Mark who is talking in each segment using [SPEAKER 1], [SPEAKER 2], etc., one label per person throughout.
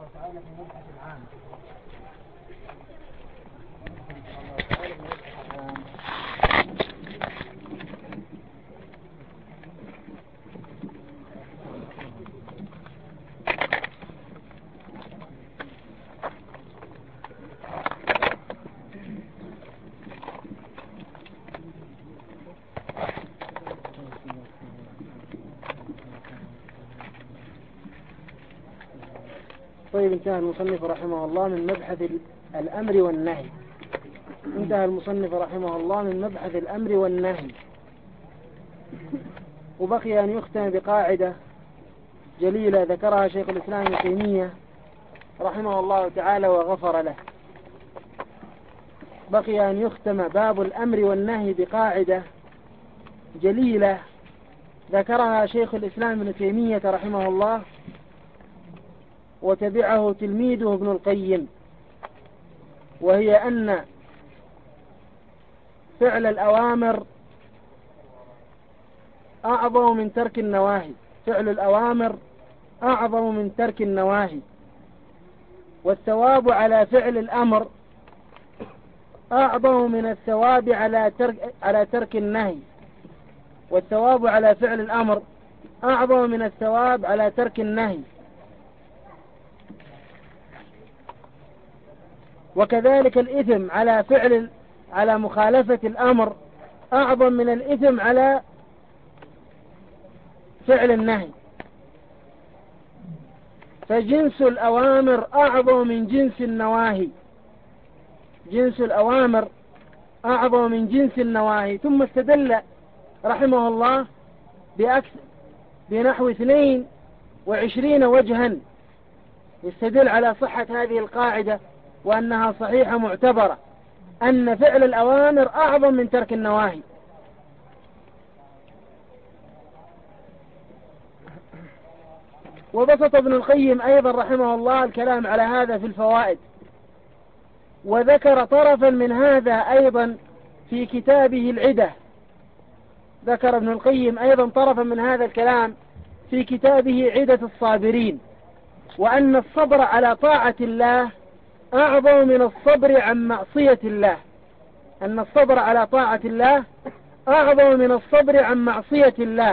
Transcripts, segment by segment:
[SPEAKER 1] تعالى في مبحث العام. طيب، انتهى المصنف رحمه الله من مبحث الأمر والنهي. انتهى المصنف رحمه الله من مبحث الأمر والنهي، وبقي أن يختم بقاعدة جليلة ذكرها شيخ الإسلام ابن تيمية رحمه الله تعالى وغفر له. بقي أن يختم باب الأمر والنهي بقاعدة جليلة ذكرها شيخ الإسلام ابن تيمية رحمه الله وتبعه تلميذه ابن القيم، وهي أن فعل الأوامر أعظم من ترك النواهي. فعل الأوامر أعظم من ترك النواهي، والثواب على فعل الأمر أعظم من الثواب على ترك النهي، والثواب على فعل الأمر أعظم من الثواب على ترك النهي. وكذلك الإثم على مخالفة الأمر أعظم من الإثم على فعل النهي. فجنس الأوامر أعظم من جنس النواهي. جنس الأوامر أعظم من جنس النواهي. ثم استدل رحمه الله بنحو 22 وجها يستدل على صحة هذه القاعدة وأنها صحيحة معتبرة، أن فعل الأوامر أعظم من ترك النواهي. وبسط ابن القيم أيضا رحمه الله الكلام على هذا في الفوائد، وذكر طرفا من هذا أيضا في كتابه العدة. ذكر ابن القيم أيضا طرفا من هذا الكلام في كتابه عدة الصابرين، وأن الصبر على طاعة الله أعظم من الصبر عن معصية الله. أن الصبر على طاعة الله أعظم من الصبر عن معصية الله.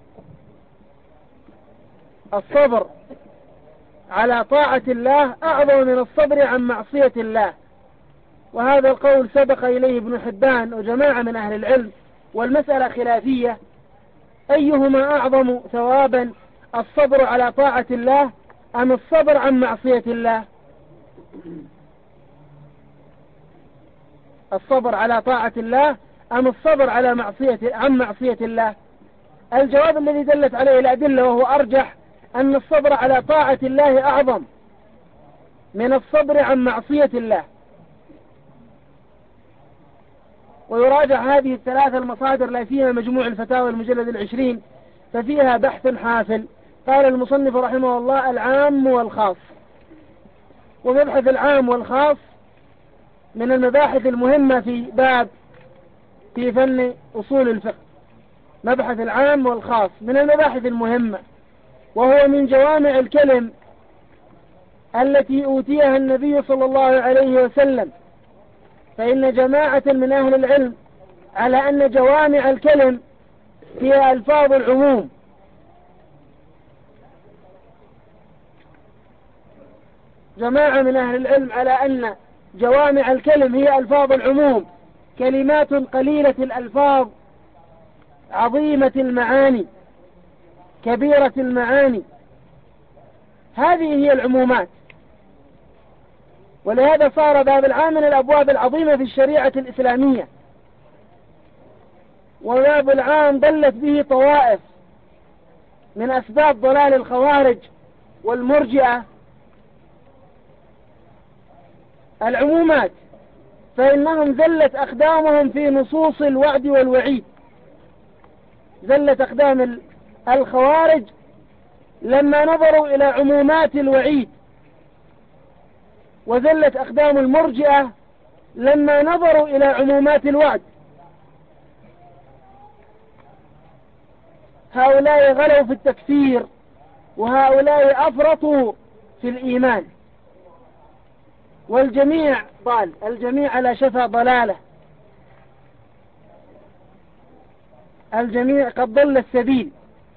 [SPEAKER 1] الصبر على طاعة الله أعظم من الصبر عن معصية الله. وهذا القول سبق إليه ابن حبان وجماعة من أهل العلم، والمسألة خلافية، أيهما أعظم ثوابا، الصبر على طاعة الله أم الصبر عن معصية الله؟ الصبر على طاعة الله أم الصبر عن معصية الله؟ الجواب الذي دلت عليه الأدلة وهو أرجح أن الصبر على طاعة الله أعظم من الصبر عن معصية الله. ويراجع هذه الثلاثة المصادر لا فيها مجموع الفتاوى المجلد 20 ففيها بحث حافل. قال المصنف رحمه الله العام والخاص. ومبحث العام والخاص من المباحث المهمة في فن أصول الفقه. مبحث العام والخاص من المباحث المهمة، وهو من جوامع الكلم التي أوتيها النبي صلى الله عليه وسلم. فإن جماعة من أهل العلم على أن جوامع الكلم هي ألفاظ العموم. جماعة من أهل العلم على أن جوامع الكلم هي ألفاظ العموم، كلمات قليلة الألفاظ عظيمة المعاني كبيرة المعاني، هذه هي العمومات. ولهذا صار باب العام من الأبواب العظيمة في الشريعة الإسلامية. وباب العام ضلت به طوائف من أسباب ضلال الخوارج والمرجئة العمومات، فإنهم زلت أقدامهم في نصوص الوعد والوعيد. زلت أقدام الخوارج لما نظروا إلى عمومات الوعيد، وزلت أقدام المرجئة لما نظروا إلى عمومات الوعد. هؤلاء غلوا في التكفير، وهؤلاء أفرطوا في الإيمان. والجميع ضال، الجميع على شفا ضلالة، الجميع قد ضل السبيل.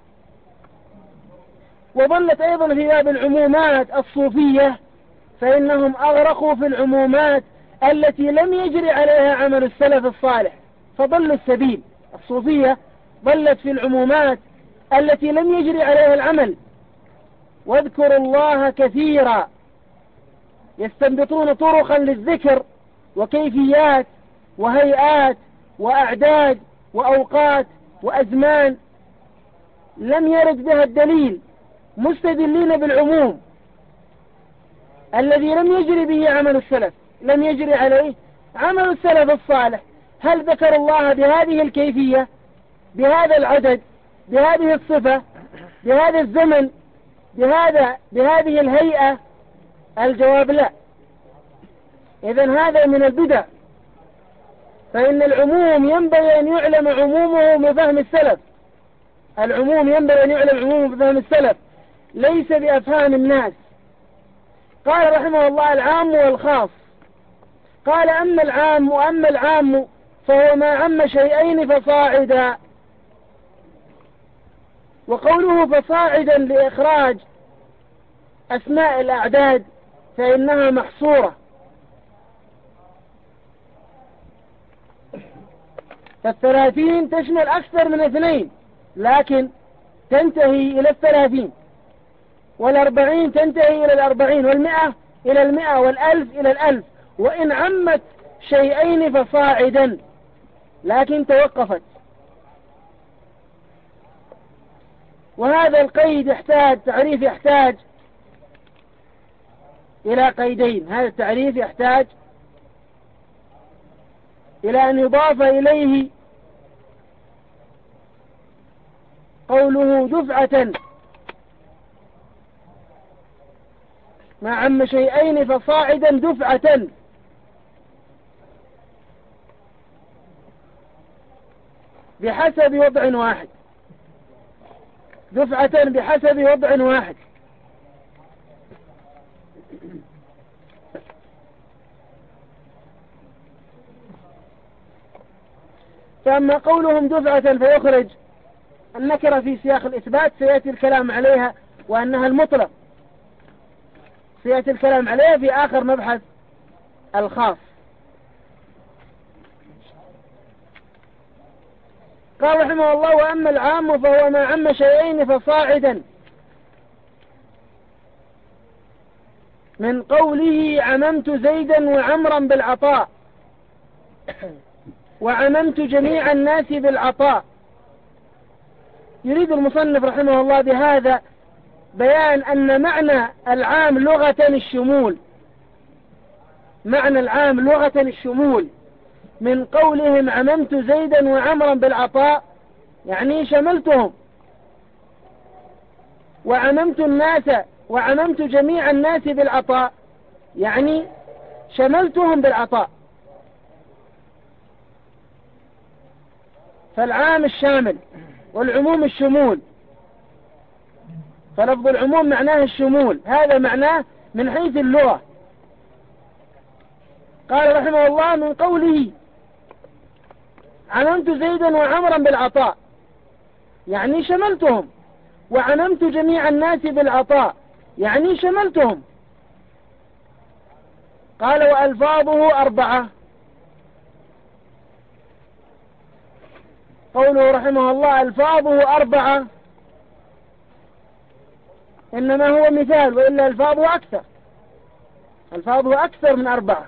[SPEAKER 1] وظلت أيضا في باب العمومات الصوفية، فإنهم أغرقوا في العمومات التي لم يجري عليها عمل السلف الصالح فضلوا السبيل. الصوفية ضلت في العمومات التي لم يجري عليها العمل. واذكروا الله كثيرا، يستنبطون طرقا للذكر وكيفيات وهيئات وأعداد وأوقات وأزمان لم يرد بها الدليل، مستدلين بالعموم الذي لم يجري به عمل السلف، لم يجري عليه عمل السلف الصالح. هل ذكر الله بهذه الكيفية، بهذا العدد، بهذه الصفة، بهذا الزمن، بهذه الهيئة؟ الجواب لا. إذن هذا من البدع. فإن العموم ينبغي أن يعلم عمومه بفهم السلف، العموم ينبغي أن يعلم عمومه بفهم السلف، ليس بأفهام الناس. قال رحمه الله العام والخاص. قال أما العام فهو ما عم شيئين فصاعدا. وقوله فصاعدا لإخراج أسماء الأعداد فإنها محصورة، فالثلاثين تشمل أكثر من 2، لكن تنتهي إلى 30، والأربعين تنتهي إلى 40، والمئة إلى 100، والألف إلى 1000. وإن عمت شيئين فصاعدا، لكن توقفت. وهذا القيد تعريف يحتاج إلى قيدين. هذا التعريف يحتاج إلى أن يضاف إليه قوله دفعة، ما عم شيئين فصاعدا دفعة، بحسب وضع واحد، دفعة بحسب وضع واحد. فأما قولهم دفعة فيخرج النكرة في سياق الإثبات، سيأتي الكلام عليها، وأنها المطلق سيأتي الكلام عليها في آخر مبحث الخاص. قال رحمه الله وأما العام فهو ما عم شيئين فصاعدا، من قوله عممت زيدا وعمرا بالعطاء، وعممت جميع الناس بالعطاء. يريد المصنف رحمه الله بهذا بيان أن معنى العام لغة الشمول، معنى العام لغة الشمول. من قولهم عممت زيدا وعمرا بالعطاء يعني شملتهم، وعممت جميع الناس بالعطاء يعني شملتهم بالعطاء. فالعام الشامل والعموم الشمول، فلفظ العموم معناه الشمول، هذا معناه من حيث اللغة. قال رحمه الله من قوله عممت زيدا وعمرا بالعطاء يعني شملتهم، وعممت جميع الناس بالعطاء يعني شملتهم. قال وألفاظه 4. قوله رحمه الله ألفاظه 4 إنما هو مثال، وإلا ألفاظه أكثر، ألفاظه أكثر من 4.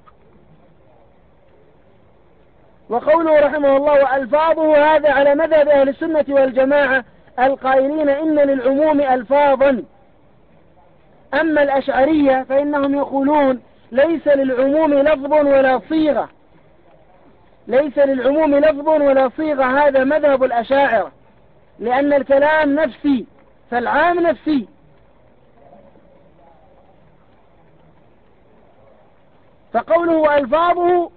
[SPEAKER 1] وقوله رحمه الله وألفاظه هذا على مذهب أهل السنة والجماعة القائلين إن للعموم ألفاظا. أما الأشعرية فإنهم يقولون ليس للعموم لفظ ولا صيغة، ليس للعموم لفظ ولا صيغة. هذا مذهب الأشاعرة، لأن الكلام نفسي، فالعام نفسي. فقوله ألفاظه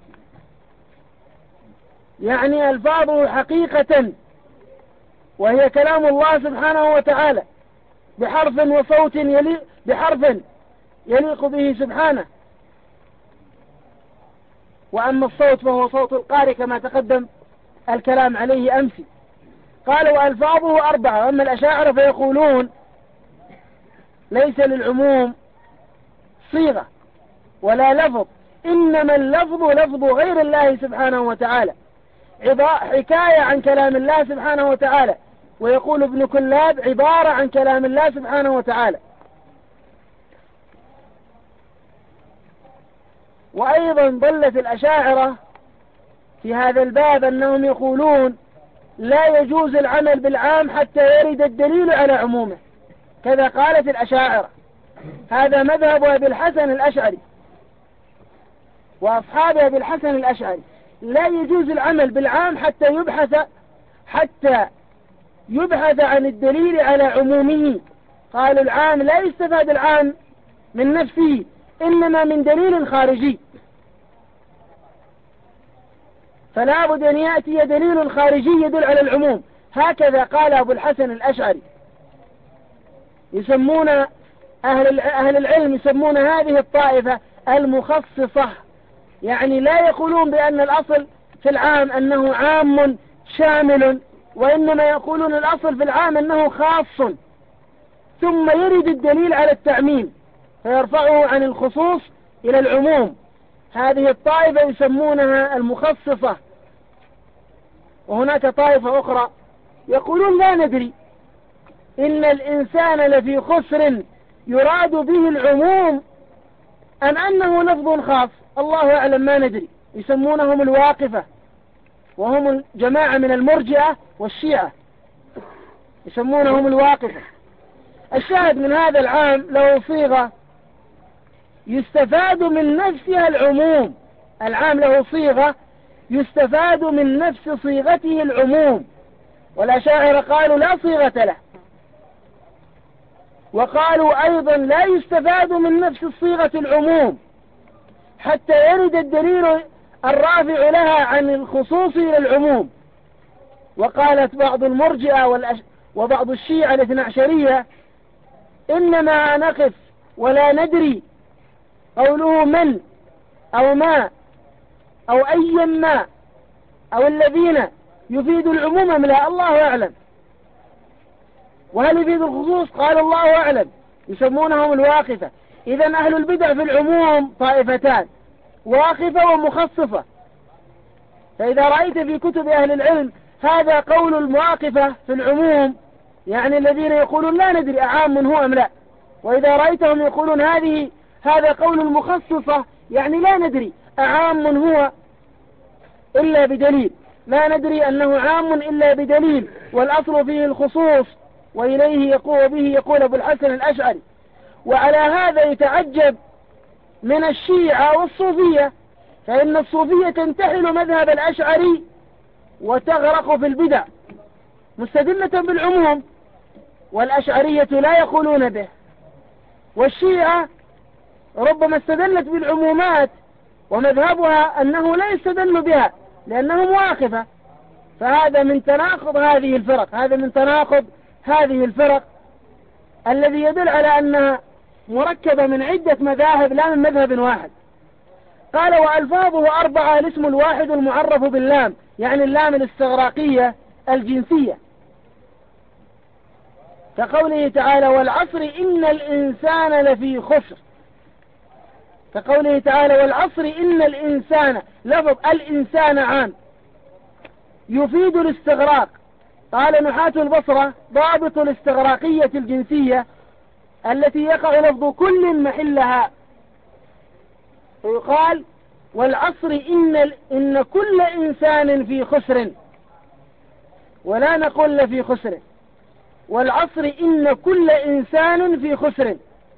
[SPEAKER 1] يعني ألفاظه حقيقة، وهي كلام الله سبحانه وتعالى بحرف وصوت بحرف يليق به سبحانه، وأما الصوت فهو صوت القارئ كما تقدم الكلام عليه أمس. قال وألفاظه 4. وأما الأشاعرة فيقولون ليس للعموم صيغة ولا لفظ، إنما اللفظ لفظ غير الله سبحانه وتعالى، حكاية عن كلام الله سبحانه وتعالى. ويقول ابن كلاب عبارة عن كلام الله سبحانه وتعالى. وأيضا ضلت الأشاعرة في هذا الباب أنهم يقولون لا يجوز العمل بالعام حتى يرد الدليل على عمومه، كذا قالت الأشاعرة. هذا مذهب أبي الحسن الأشعري وأصحاب أبي الحسن الأشعري، لا يجوز العمل بالعام حتى يبحث عن الدليل على عمومه. قالوا العام لا يستفاد العام من نفسه، إنما من دليل خارجي، فلا بد أن يأتي دليل خارجي يدل على العموم. هكذا قال أبو الحسن الأشعري. يسمون أهل العلم يسمون هذه الطائفة المخصصة، يعني لا يقولون بأن الأصل في العام أنه عام شامل، وإنما يقولون الأصل في العام أنه خاص، ثم يرد الدليل على التعميم فيرفعه عن الخصوص إلى العموم. هذه الطائفة يسمونها المخصصة. وهناك طائفة أخرى يقولون لا ندري، إن الإنسان لفي خسر يراد به العموم أم أنه لفظ خاص، الله أعلم ما ندري. يسمونهم الواقفة، وهم جماعة من المرجئة والشيعة، يسمونهم الواقفة. الشاهد من هذا العام له صيغة يستفاد من نفسها العموم. العام له صيغة يستفاد من نفس صيغته العموم، والأشاعرة قالوا لا صيغة له. وقالوا أيضا لا يستفاد من نفس الصيغة العموم حتى يرد الدليل الرافع لها عن الخصوص إلى العموم. وقالت بعض المرجئة وبعض الشيعة الاثنى عشرية إنما نقف ولا ندري، قوله من أو ما أو أي ما أو الذين يفيد العموم أم لا، الله أعلم. وهل يفيد الخصوص؟ قال الله أعلم. يسمونهم الواقفة. إذن أهل البدع في العموم طائفتان، واقفة ومخصصة. فإذا رأيت في كتب أهل العلم هذا قول المواقفة في العموم، يعني الذين يقولون لا ندري أعام هو أم لا، وإذا رأيتهم يقولون هذا قول المخصصة، يعني لا ندري أعام هو إلا بدليل، لا ندري أنه عام إلا بدليل، والأصل فيه الخصوص، وإليه يقول أبو الحسن الأشعري. وعلى هذا يتعجب من الشيعة والصوفية، فإن الصوفية تنتحل مذهب الأشعري وتغرق في البدع مستدلة بالعموم، والأشعرية لا يقولون به. والشيعة ربما استدلت بالعمومات ومذهبها أنه لا يستدل بها لأنهم واقفة. فهذا من تناقض هذه الفرق الذي يدل على أنها مركبة من عدة مذاهب لا من مذهب واحد. قال وألفاظه 4. الاسم الواحد المعرف باللام، يعني اللام الاستغراقية الجنسية، كقوله تعالى والعصر إن الإنسان لفي خسر. كقوله تعالى والعصر إن الإنسان، لفظ الإنسان عام يفيد الاستغراق. قال نحاة البصرة ضابط الاستغراقية الجنسية التي يقع لفظ كل محلها، ويقال والعصر إن كل إنسان في خسر، ولا نقول لفي خسر، والعصر إن كل إنسان في خسر.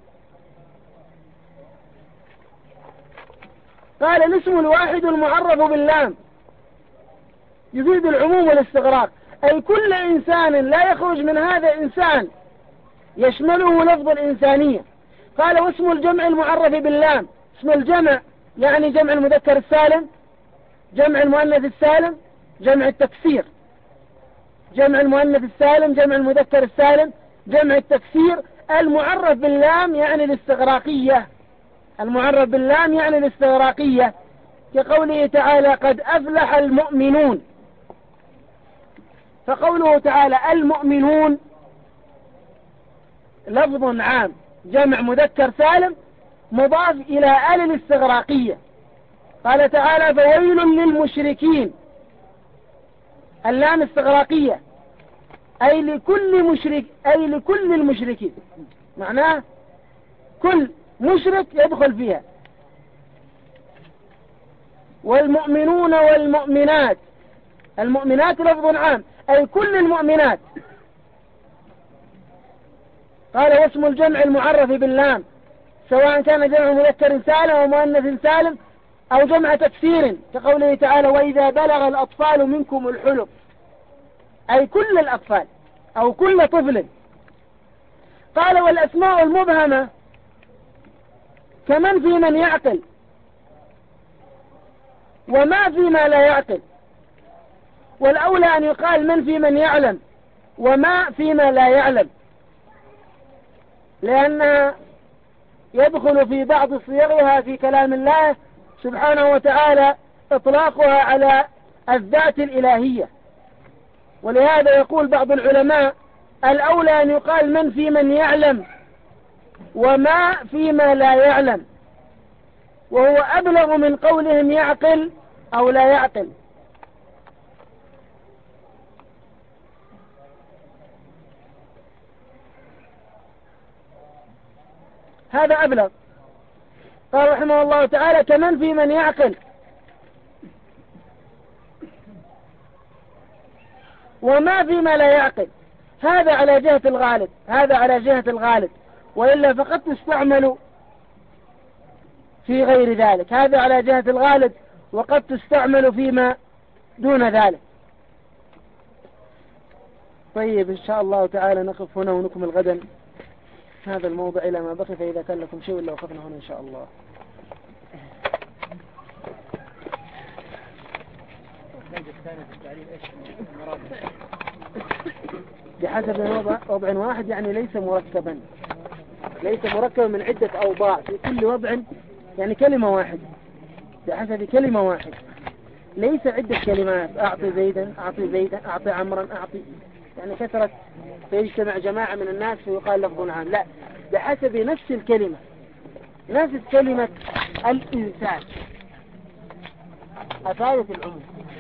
[SPEAKER 1] قال الاسم الواحد المعرف باللام يفيد العموم والاستغراق، أي كل إنسان لا يخرج من هذا إنسان، يشمله لفظ الإنسانية. قال واسم الجمع المعرف باللام، اسم الجمع يعني جمع المذكر السالم، جمع المؤنث السالم، جمع التكسير. جمع المؤنث السالم، جمع المذكر السالم، جمع التكسير. المعرف باللام يعني الاستغراقية، المعرف باللام يعني الاستغراقية. كقوله تعالى قد أفلح المؤمنون. فقوله تعالى المؤمنون لفظ عام جمع مذكر سالم مضاف إلى آل الاستغراقية. قال تعالى فويل للمشركين، اللام استغراقية أي لكل مشرك، أي لكل المشركين، معناه كل مشرك يدخل فيها. والمؤمنون والمؤمنات، المؤمنات لفظ عام أي كل المؤمنات. قال واسم الجمع المعرف باللام سواء كان جمع مذكر سالم أو مؤنث سالم أو جمع تكسير، كقوله تعالى وإذا بلغ الأطفال منكم الحلم، أي كل الأطفال أو كل طفل. قال والأسماء المبهمة كمن في من يعقل وما فيما لا يعقل، والأولى أن يقال من في من يعلم وما فيما لا يعلم، لأنها يدخل في بعض صيغها في كلام الله سبحانه وتعالى إطلاقها على الذات الإلهية. ولهذا يقول بعض العلماء الأولى أن يقال من في من يعلم وما فيما لا يعلم، وهو أبلغ من قولهم يعقل أو لا يعقل. هذا أبلغ. قال رحمه الله تعالى كمن في من يعقل وما فيما لا يعقل، هذا على جهة الغالب، هذا على جهة الغالب، وإلا فقد تستعمل في غير ذلك. هذا على جهة الغالب وقد تستعمل فيما دون ذلك. طيب إن شاء الله تعالى نقف هنا ونكمل غدا هذا الموضع إلى ما بقي، فإذا كان لكم شيء إلا وقفنا هنا إن شاء الله. بحسب وضع واحد، يعني ليس مركبا، ليس مركبا من عدة أوضاع، في كل وضع يعني كلمة واحدة، بحسب كلمة واحدة، ليس عدة كلمات أعطي زيدا أعطي زيدا أعطي عمرا أعطي، يعني كثرة فيجتمع جماعة من الناس فيقال لفظ عام، لا، بحسب نفس الكلمة، نفس كلمة الإنسان أفادت العموم.